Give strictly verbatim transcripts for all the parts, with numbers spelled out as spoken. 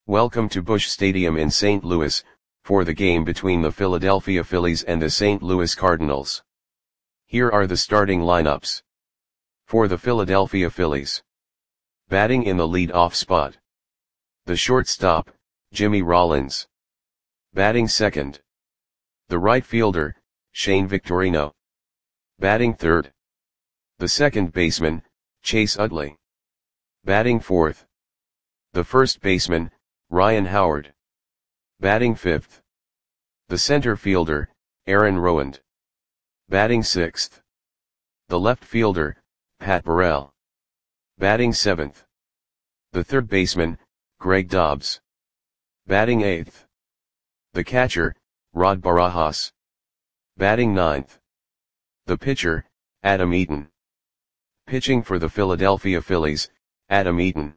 Welcome to Busch Stadium in Saint Louis, for the game between the Philadelphia Phillies and the Saint Louis Cardinals. Here are the starting lineups. For the Philadelphia Phillies. Batting in the lead-off spot. The shortstop, Jimmy Rollins. Batting second. The right fielder, Shane Victorino. Batting third. The second baseman, Chase Utley. Batting fourth. The first baseman, Ryan Howard. Batting fifth. The center fielder, Aaron Rowand. Batting sixth. The left fielder, Pat Burrell. Batting seventh. The third baseman, Greg Dobbs. Batting eighth. The catcher, Rod Barajas. Batting ninth. The pitcher, Adam Eaton. Pitching for the Philadelphia Phillies, Adam Eaton.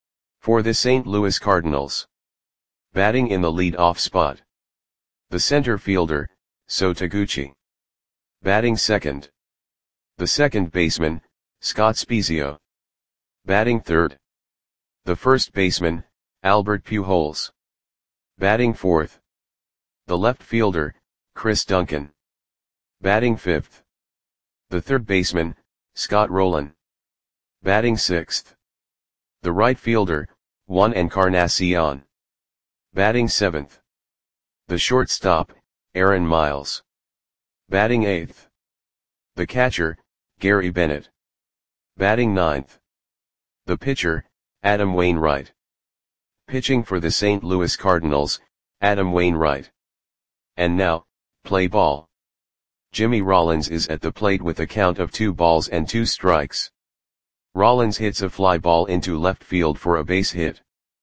For the Saint Louis Cardinals. Batting in the lead-off spot. The center fielder, So Taguchi. Batting second. The second baseman, Scott Spiezio. Batting third. The first baseman, Albert Pujols. Batting fourth. The left fielder, Chris Duncan. Batting fifth. The third baseman, Scott Rolen. Batting sixth. The right fielder, Juan Encarnacion. Batting seventh. The shortstop, Aaron Miles. Batting eighth. The catcher, Gary Bennett. Batting ninth. The pitcher, Adam Wainwright. Pitching for the Saint Louis Cardinals, Adam Wainwright. And now, play ball. Jimmy Rollins is at the plate with a count of two balls and two strikes. Rollins hits a fly ball into left field for a base hit.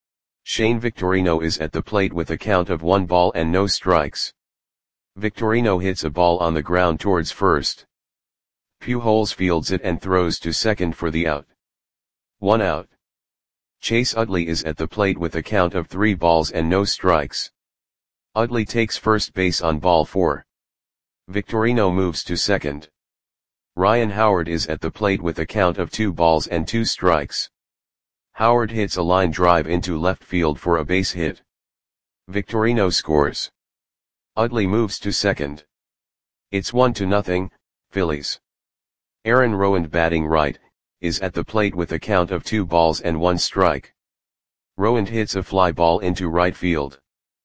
Shane Victorino is at the plate with a count of one ball and no strikes. Victorino hits a ball on the ground towards first. Pujols fields it and throws to second for the out. One out. Chase Utley is at the plate with a count of three balls and no strikes. Utley takes first base on ball four. Victorino moves to second. Ryan Howard is at the plate with a count of two balls and two strikes. Howard hits a line drive into left field for a base hit. Victorino scores. Utley moves to second. It's one to nothing, Phillies. Aaron Rowand, batting right, is at the plate with a count of two balls and one strike. Rowand hits a fly ball into right field.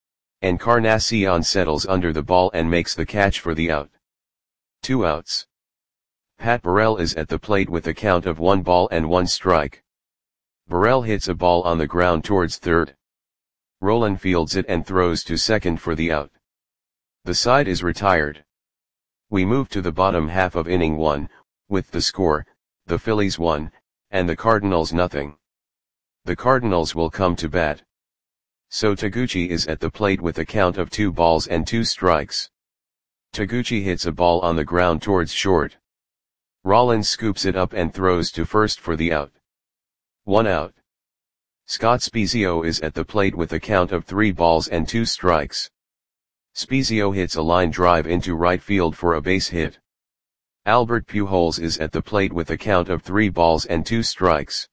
Encarnacion settles under the ball and makes the catch for the out. Two outs. Pat Burrell is at the plate with a count of one ball and one strike. Burrell hits a ball on the ground towards third. Rolen fields it and throws to second for the out. The side is retired. We move to the bottom half of inning one, with the score, the Phillies one, and the Cardinals nothing. The Cardinals will come to bat. So Taguchi is at the plate with a count of two balls and two strikes. Taguchi hits a ball on the ground towards short. Rollins scoops it up and throws to first for the out. One out. Scott Spiezio is at the plate with a count of three balls and two strikes. Spiezio hits a line drive into right field for a base hit. Albert Pujols is at the plate with a count of three balls and two strikes.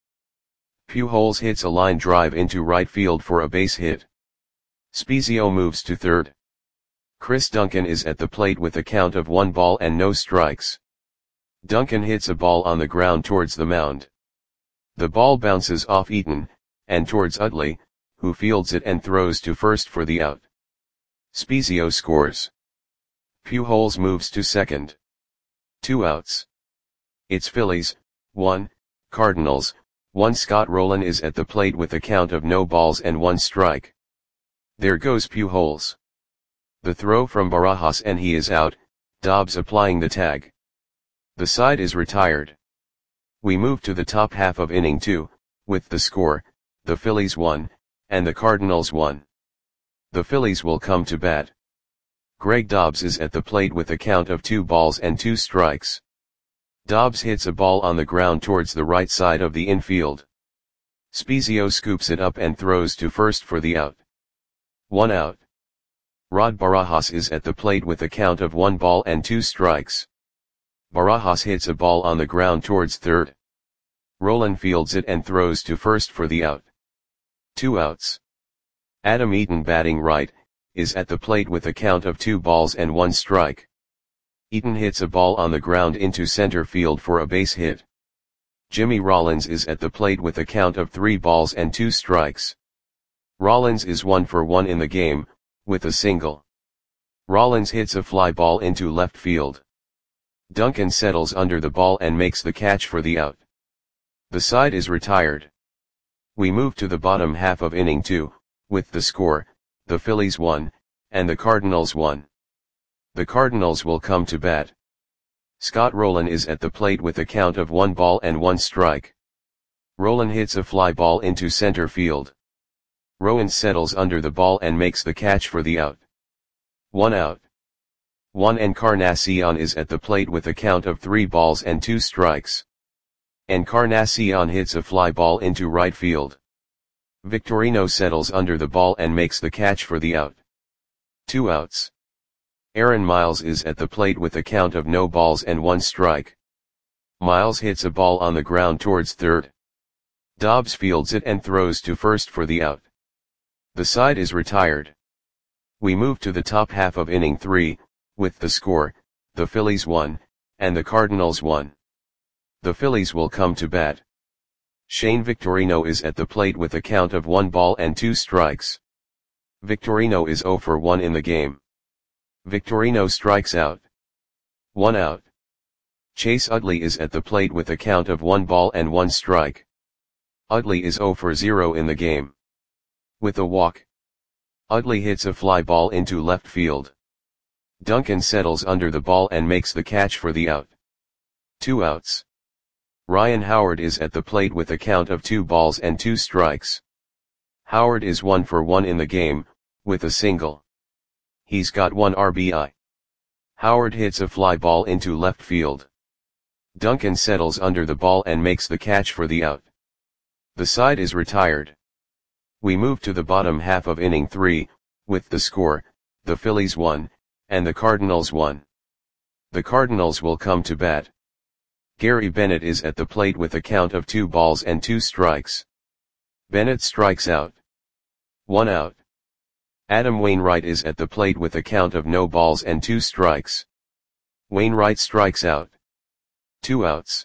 Pujols hits a line drive into right field for a base hit. Spiezio moves to third. Chris Duncan is at the plate with a count of one ball and no strikes. Duncan hits a ball on the ground towards the mound. The ball bounces off Eaton, and towards Utley, who fields it and throws to first for the out. Spiezio scores. Pujols moves to second. Two outs. It's Phillies, one, Cardinals, one. Scott Rolen is at the plate with a count of no balls and one strike. There goes Pujols. The throw from Barajas and he is out, Dobbs applying the tag. The side is retired. We move to the top half of inning two, with the score, the Phillies one, and the Cardinals one. The Phillies will come to bat. Greg Dobbs is at the plate with a count of two balls and two strikes. Dobbs hits a ball on the ground towards the right side of the infield. Spiezio scoops it up and throws to first for the out. One out. Rod Barajas is at the plate with a count of one ball and two strikes. Barajas hits a ball on the ground towards third. Rolen fields it and throws to first for the out. Two outs. Adam Eaton batting right, is at the plate with a count of two balls and one strike. Eaton hits a ball on the ground into center field for a base hit. Jimmy Rollins is at the plate with a count of three balls and two strikes. Rollins is one for one in the game, with a single. Rollins hits a fly ball into left field. Duncan settles under the ball and makes the catch for the out. The side is retired. We move to the bottom half of inning two, with the score, the Phillies won, and the Cardinals won. The Cardinals will come to bat. Scott Rolen is at the plate with a count of one ball and one strike. Rolen hits a fly ball into center field. Rowan settles under the ball and makes the catch for the out. One out. Juan Encarnacion is at the plate with a count of three balls and two strikes. Encarnacion hits a fly ball into right field. Victorino settles under the ball and makes the catch for the out. Two outs. Aaron Miles is at the plate with a count of no balls and one strike. Miles hits a ball on the ground towards third. Dobbs fields it and throws to first for the out. The side is retired. We move to the top half of inning three, with the score, the Phillies won, and the Cardinals won. The Phillies will come to bat. Shane Victorino is at the plate with a count of one ball and two strikes. Victorino is zero for one in the game. Victorino strikes out. One out. Chase Utley is at the plate with a count of one ball and one strike. Utley is zero for zero in the game. With a walk. Utley hits a fly ball into left field. Duncan settles under the ball and makes the catch for the out. Two outs. Ryan Howard is at the plate with a count of two balls and two strikes. Howard is one for one in the game, with a single. He's got one R B I. Howard hits a fly ball into left field. Duncan settles under the ball and makes the catch for the out. The side is retired. We move to the bottom half of inning three, with the score, the Phillies won, and the Cardinals won. The Cardinals will come to bat. Gary Bennett is at the plate with a count of two balls and two strikes. Bennett strikes out. One out. Adam Wainwright is at the plate with a count of no balls and two strikes. Wainwright strikes out. Two outs.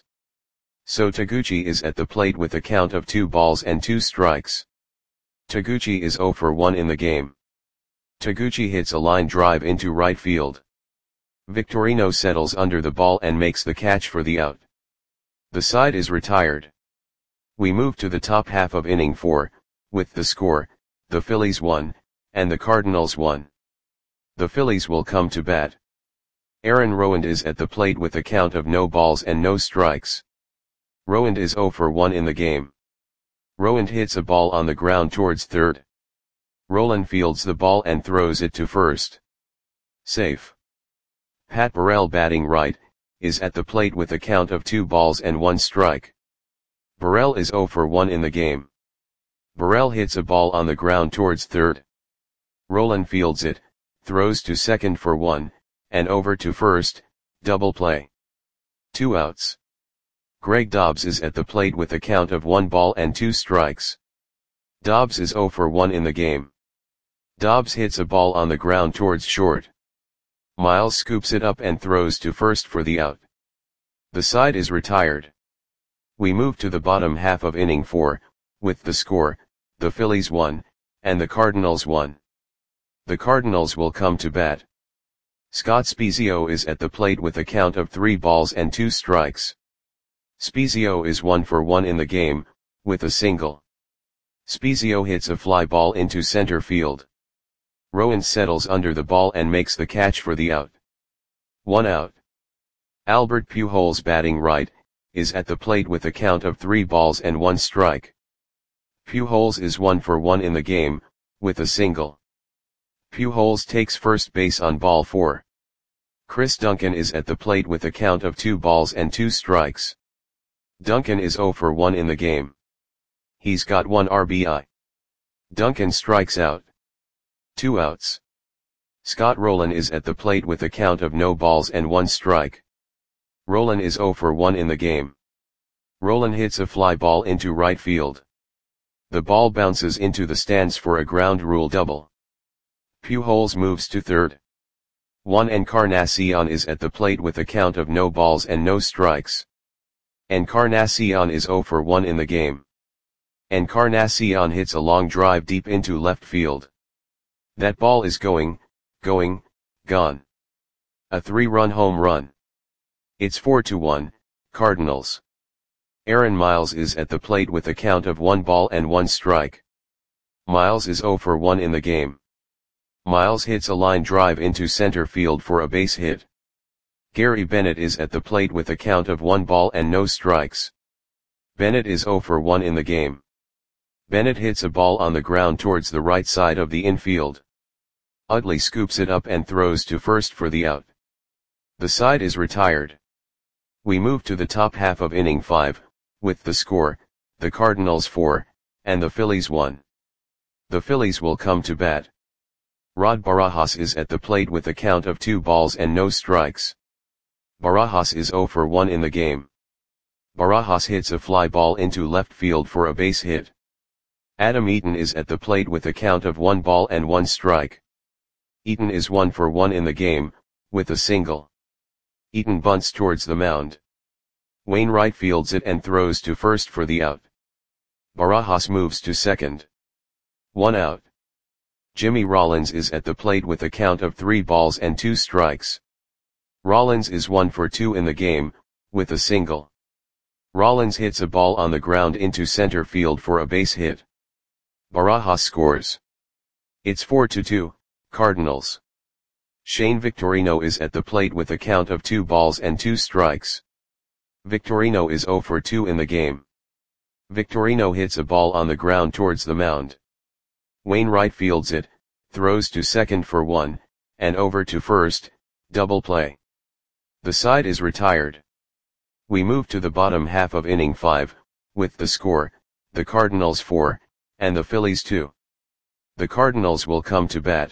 So Taguchi is at the plate with a count of two balls and two strikes. Taguchi is zero for one in the game. Taguchi hits a line drive into right field. Victorino settles under the ball and makes the catch for the out. The side is retired. We move to the top half of inning four, with the score, the Phillies won, and the Cardinals won. The Phillies will come to bat. Aaron Rowand is at the plate with a count of no balls and no strikes. Rowand is zero for one in the game. Rowand hits a ball on the ground towards third. Rolen fields the ball and throws it to first. Safe. Pat Burrell batting right, is at the plate with a count of two balls and one strike. Burrell is zero for one in the game. Burrell hits a ball on the ground towards third. Rolen fields it, throws to second for one, and over to first, double play. Two outs. Greg Dobbs is at the plate with a count of one ball and two strikes. Dobbs is zero for one in the game. Dobbs hits a ball on the ground towards short. Miles scoops it up and throws to first for the out. The side is retired. We move to the bottom half of inning four, with the score, the Phillies won, and the Cardinals won. The Cardinals will come to bat. Scott Spiezio is at the plate with a count of three balls and two strikes. Spiezio is one for one in the game, with a single. Spiezio hits a fly ball into center field. Rowan settles under the ball and makes the catch for the out. One out. Albert Pujols batting right, is at the plate with a count of three balls and one strike. Pujols is one for one in the game, with a single. Pujols takes first base on ball four. Chris Duncan is at the plate with a count of two balls and two strikes. Duncan is zero for one in the game. He's got one R B I. Duncan strikes out. Two outs. Scott Rolen is at the plate with a count of no balls and one strike. Rolen is zero for one in the game. Rolen hits a fly ball into right field. The ball bounces into the stands for a ground rule double. Pujols moves to third. Juan Encarnacion is at the plate with a count of no balls and no strikes. Encarnacion is zero for one in the game. Encarnacion hits a long drive deep into left field. That ball is going, going, gone. A three-run home run. It's four to one, Cardinals. Aaron Miles is at the plate with a count of one ball and one strike. Miles is zero for one in the game. Miles hits a line drive into center field for a base hit. Gary Bennett is at the plate with a count of one ball and no strikes. Bennett is zero for one in the game. Bennett hits a ball on the ground towards the right side of the infield. Utley scoops it up and throws to first for the out. The side is retired. We move to the top half of inning five, with the score, the Cardinals four, and the Phillies one. The Phillies will come to bat. Rod Barajas is at the plate with a count of two balls and no strikes. Barajas is zero for one in the game. Barajas hits a fly ball into left field for a base hit. Adam Eaton is at the plate with a count of one ball and one strike. Eaton is one for one in the game, with a single. Eaton bunts towards the mound. Wainwright fields it and throws to first for the out. Barajas moves to second. One out. Jimmy Rollins is at the plate with a count of three balls and two strikes. Rollins is one for two in the game, with a single. Rollins hits a ball on the ground into center field for a base hit. Barajas scores. It's four to two, Cardinals. Shane Victorino is at the plate with a count of two balls and two strikes. Victorino is zero for two in the game. Victorino hits a ball on the ground towards the mound. Wainwright fields it, throws to second for one, and over to first, double play. The side is retired. We move to the bottom half of inning five, with the score, the Cardinals four, and the Phillies two. The Cardinals will come to bat.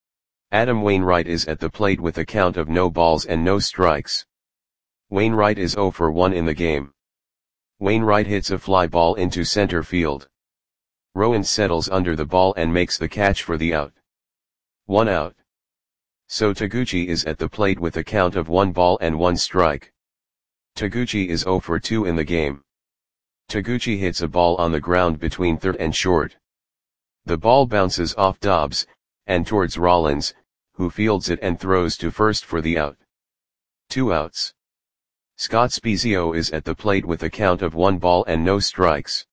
Adam Wainwright is at the plate with a count of no balls and no strikes. Wainwright is zero for one in the game. Wainwright hits a fly ball into center field. Rowan settles under the ball and makes the catch for the out. One out. So Taguchi is at the plate with a count of one ball and one strike. Taguchi is zero for two in the game. Taguchi hits a ball on the ground between third and short. The ball bounces off Dobbs, and towards Rollins, who fields it and throws to first for the out. Two outs. Scott Spiezio is at the plate with a count of one ball and no strikes.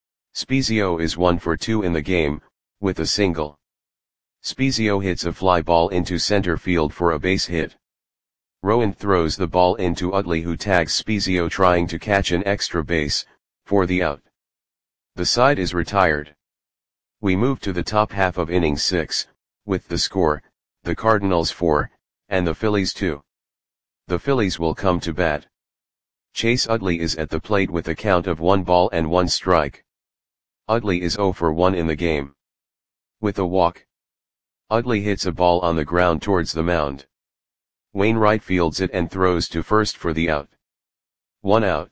Spiezio is one for two in the game, with a single. Spiezio hits a fly ball into center field for a base hit. Rowan throws the ball into Utley, who tags Spiezio trying to catch an extra base, for the out. The side is retired. We move to the top half of inning six, with the score, the Cardinals four, and the Phillies two. The Phillies will come to bat. Chase Utley is at the plate with a count of one ball and one strike. Utley is zero for one in the game. With a walk. Utley hits a ball on the ground towards the mound. Wainwright fields it and throws to first for the out. One out.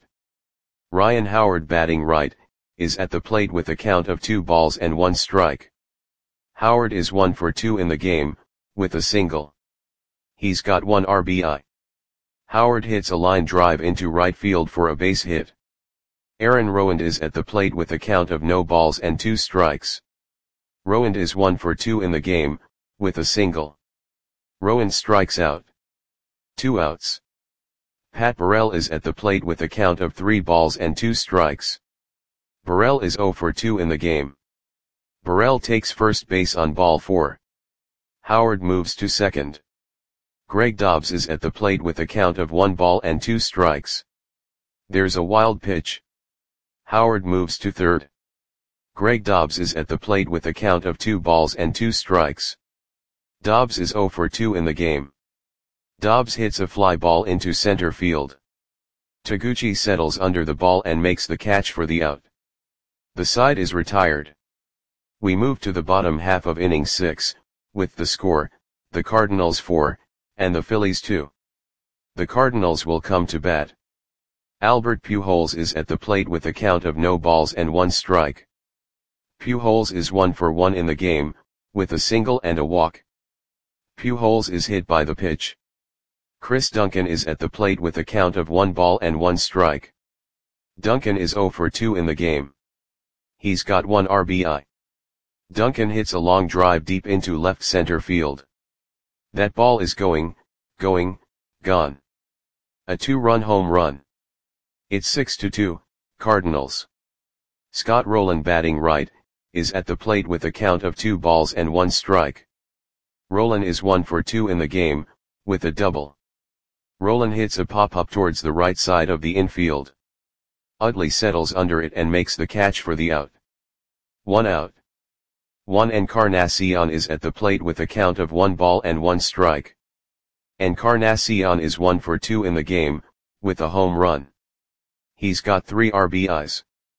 Ryan Howard, batting right, is at the plate with a count of two balls and one strike. Howard is one for two in the game, with a single. He's got one R B I. Howard hits a line drive into right field for a base hit. Aaron Rowand is at the plate with a count of no balls and two strikes. Rowand is one for two in the game, with a single. Rowand strikes out. Two outs. Pat Burrell is at the plate with a count of three balls and two strikes. Burrell is zero for two in the game. Burrell takes first base on ball four. Howard moves to second. Greg Dobbs is at the plate with a count of one ball and two strikes. There's a wild pitch. Howard moves to third. Greg Dobbs is at the plate with a count of two balls and two strikes. Dobbs is zero for two in the game. Dobbs hits a fly ball into center field. Taguchi settles under the ball and makes the catch for the out. The side is retired. We move to the bottom half of inning six, with the score, the Cardinals four, and the Phillies two. The Cardinals will come to bat. Albert Pujols is at the plate with a count of no balls and one strike. Pujols is one for one in the game, with a single and a walk. Pujols is hit by the pitch. Chris Duncan is at the plate with a count of one ball and one strike. Duncan is zero for two in the game. He's got one R B I. Duncan hits a long drive deep into left center field. That ball is going, going, gone. A two-run home run. It's six to two, Cardinals. Scott Rolen, batting right, is at the plate with a count of two balls and one strike. Rolen is one for two in the game, with a double. Rolen hits a pop-up towards the right side of the infield. Utley settles under it and makes the catch for the out. One out. Juan Encarnacion is at the plate with a count of one ball and one strike. Encarnacion is one for two in the game, with a home run. He's got three R B Is.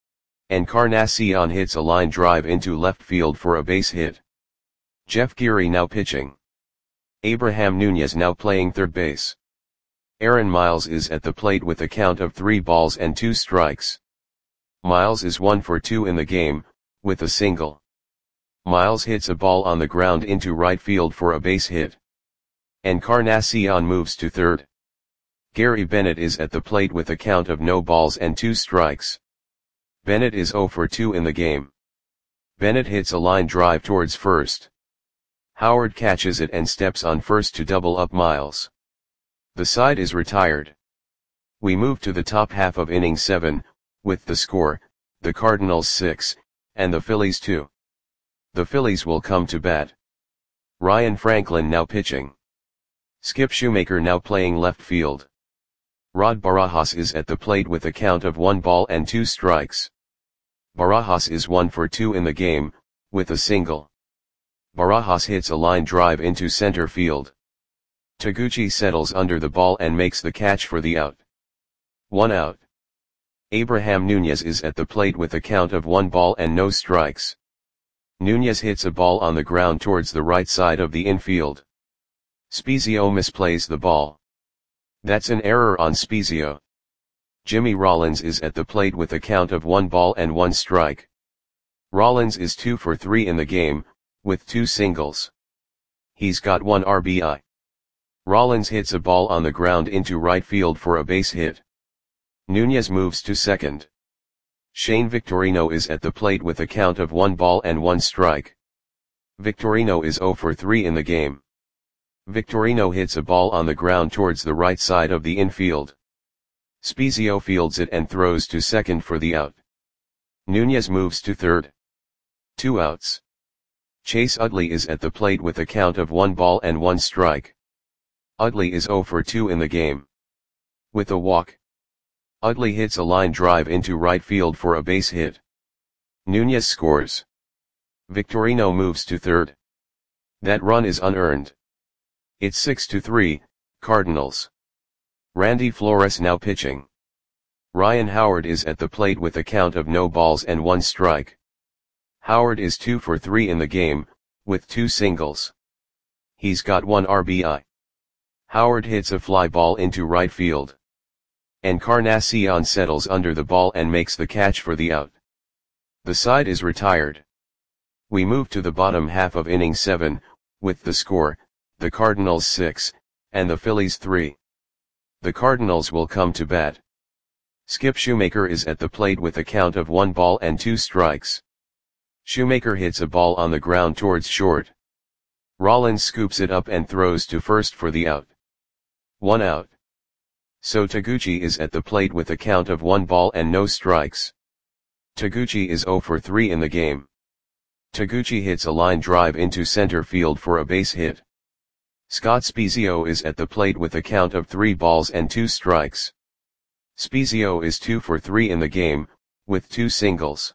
Encarnacion hits a line drive into left field for a base hit. Jeff Geary now pitching. Abraham Nunez now playing third base. Aaron Miles is at the plate with a count of three balls and two strikes. Miles is one for two in the game, with a single. Miles hits a ball on the ground into right field for a base hit. Encarnacion moves to third. Gary Bennett is at the plate with a count of no balls and two strikes. Bennett is zero for two in the game. Bennett hits a line drive towards first. Howard catches it and steps on first to double up Miles. The side is retired. We move to the top half of inning seven, with the score, the Cardinals six, and the Phillies two. The Phillies will come to bat. Ryan Franklin now pitching. Skip Shoemaker now playing left field. Rod Barajas is at the plate with a count of one ball and two strikes. Barajas is one for two in the game, with a single. Barajas hits a line drive into center field. Taguchi settles under the ball and makes the catch for the out. One out. Abraham Nunez is at the plate with a count of one ball and no strikes. Nunez hits a ball on the ground towards the right side of the infield. Spezio misplays the ball. That's an error on Spezio. Jimmy Rollins is at the plate with a count of one ball and one strike. Rollins is two for three in the game, with two singles. He's got one R B I. Rollins hits a ball on the ground into right field for a base hit. Nunez moves to second. Shane Victorino is at the plate with a count of one ball and one strike. Victorino is zero for three in the game. Victorino hits a ball on the ground towards the right side of the infield. Spezio fields it and throws to second for the out. Nunez moves to third. Two outs. Chase Utley is at the plate with a count of one ball and one strike. Utley is zero for two in the game. With a walk. Utley hits a line drive into right field for a base hit. Nunez scores. Victorino moves to third. That run is unearned. It's six to three, Cardinals. Randy Flores now pitching. Ryan Howard is at the plate with a count of no balls and one strike. Howard is two for three in the game, with two singles. He's got one R B I. Howard hits a fly ball into right field. Encarnacion settles under the ball and makes the catch for the out. The side is retired. We move to the bottom half of inning seven, with the score, the Cardinals six, and the Phillies three. The Cardinals will come to bat. Skip Shoemaker is at the plate with a count of one ball and two strikes. Shoemaker hits a ball on the ground towards short. Rollins scoops it up and throws to first for the out. One out. So Taguchi is at the plate with a count of one ball and no strikes. Taguchi is zero for three in the game. Taguchi hits a line drive into center field for a base hit. Scott Spezio is at the plate with a count of three balls and two strikes. Spezio is two for three in the game, with two singles.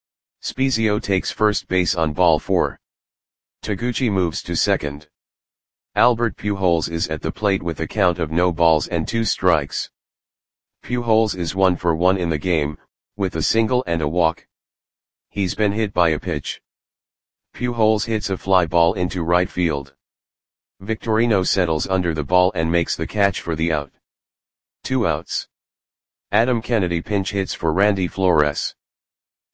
Spezio takes first base on ball four. Taguchi moves to second. Albert Pujols is at the plate with a count of no balls and two strikes. Pujols is one for one in the game, with a single and a walk. He's been hit by a pitch. Pujols hits a fly ball into right field. Victorino settles under the ball and makes the catch for the out. Two outs. Adam Kennedy pinch hits for Randy Flores.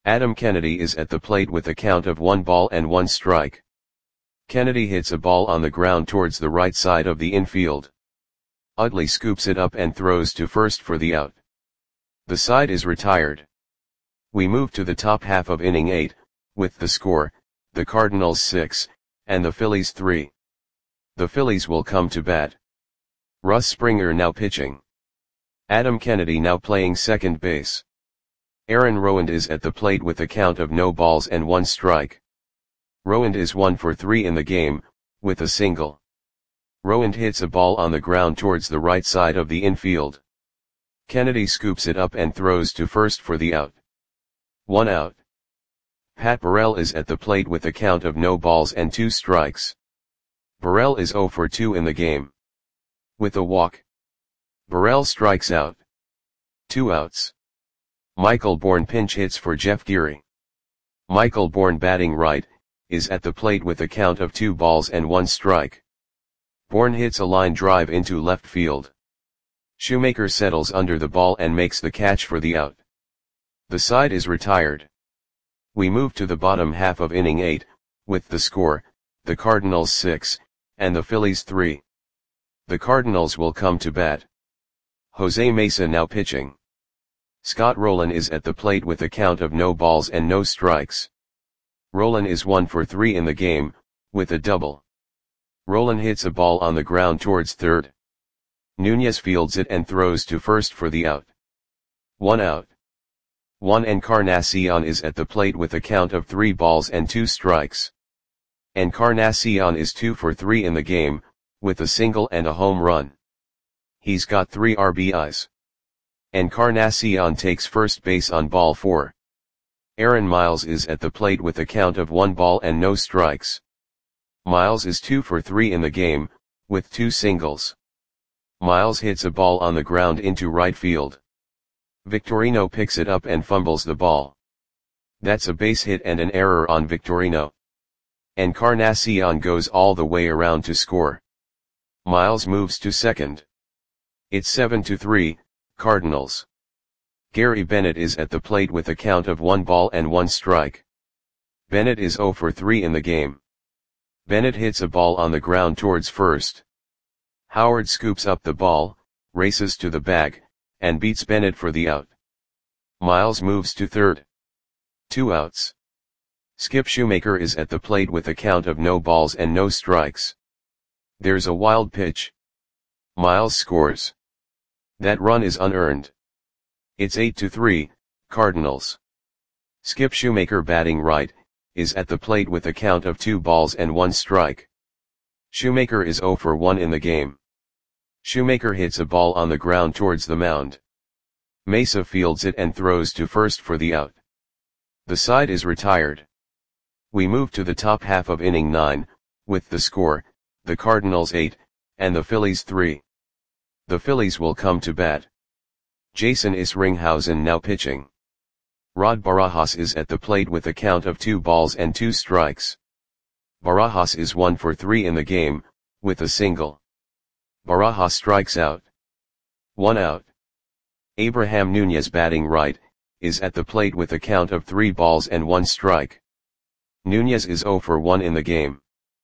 Adam Kennedy is at the plate with a count of one ball and one strike. Kennedy hits a ball on the ground towards the right side of the infield. Utley scoops it up and throws to first for the out. The side is retired. We move to the top half of inning eight, with the score, the Cardinals six, and the Phillies three. The Phillies will come to bat. Russ Springer now pitching. Adam Kennedy now playing second base. Aaron Rowand is at the plate with a count of no balls and one strike. Rowand is one for three in the game, with a single. Rowand hits a ball on the ground towards the right side of the infield. Kennedy scoops it up and throws to first for the out. One out. Pat Burrell is at the plate with a count of no balls and two strikes. Burrell is zero for two in the game. With a walk. Burrell strikes out. Two outs. Michael Bourne pinch hits for Jeff Geary. Michael Bourne batting right, is at the plate with a count of two balls and one strike. Bourne hits a line drive into left field. Shoemaker settles under the ball and makes the catch for the out. The side is retired. We move to the bottom half of inning eight, with the score, the Cardinals six, and the Phillies three. The Cardinals will come to bat. Jose Mesa now pitching. Scott Rolen is at the plate with a count of no balls and no strikes. Rolen is one for three in the game, with a double. Rolen hits a ball on the ground towards third. Nunez fields it and throws to first for the out. One out. Juan Encarnacion is at the plate with a count of three balls and two strikes. Encarnacion is two for three in the game, with a single and a home run. He's got three R B Is. Encarnacion takes first base on ball four. Aaron Miles is at the plate with a count of one ball and no strikes. Miles is two for three in the game, with two singles. Miles hits a ball on the ground into right field. Victorino picks it up and fumbles the ball. That's a base hit and an error on Victorino. Encarnacion goes all the way around to score. Miles moves to second. It's seven to three, Cardinals. Gary Bennett is at the plate with a count of one ball and one strike. Bennett is zero for three in the game. Bennett hits a ball on the ground towards first. Howard scoops up the ball, races to the bag, and beats Bennett for the out. Miles moves to third. Two outs. Skip Shoemaker is at the plate with a count of no balls and no strikes. There's a wild pitch. Miles scores. That run is unearned. It's eight to three, Cardinals. Skip Shoemaker batting right, is at the plate with a count of two balls and one strike. Shoemaker is zero for one in the game. Shoemaker hits a ball on the ground towards the mound. Mesa fields it and throws to first for the out. The side is retired. We move to the top half of inning nine, with the score, the Cardinals eight, and the Phillies three. The Phillies will come to bat. Jason Isringhausen now pitching. Rod Barajas is at the plate with a count of two balls and two strikes. Barajas is one for three in the game, with a single. Barajas strikes out. One out. Abraham Nunez batting right, is at the plate with a count of three balls and one strike. Nunez is zero for one in the game.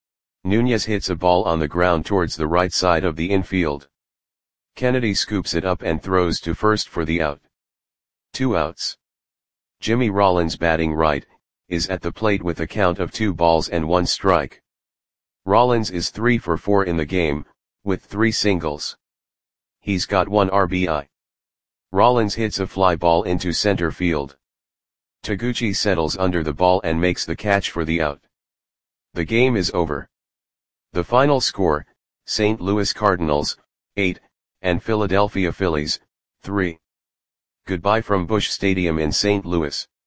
Nunez hits a ball on the ground towards the right side of the infield. Kennedy scoops it up and throws to first for the out. Two outs. Jimmy Rollins batting right, is at the plate with a count of two balls and one strike. Rollins is three for four in the game, with three singles. He's got one R B I. Rollins hits a fly ball into center field. Taguchi settles under the ball and makes the catch for the out. The game is over. The final score, Saint Louis Cardinals, eight, and Philadelphia Phillies, three. Goodbye from Busch Stadium in Saint Louis.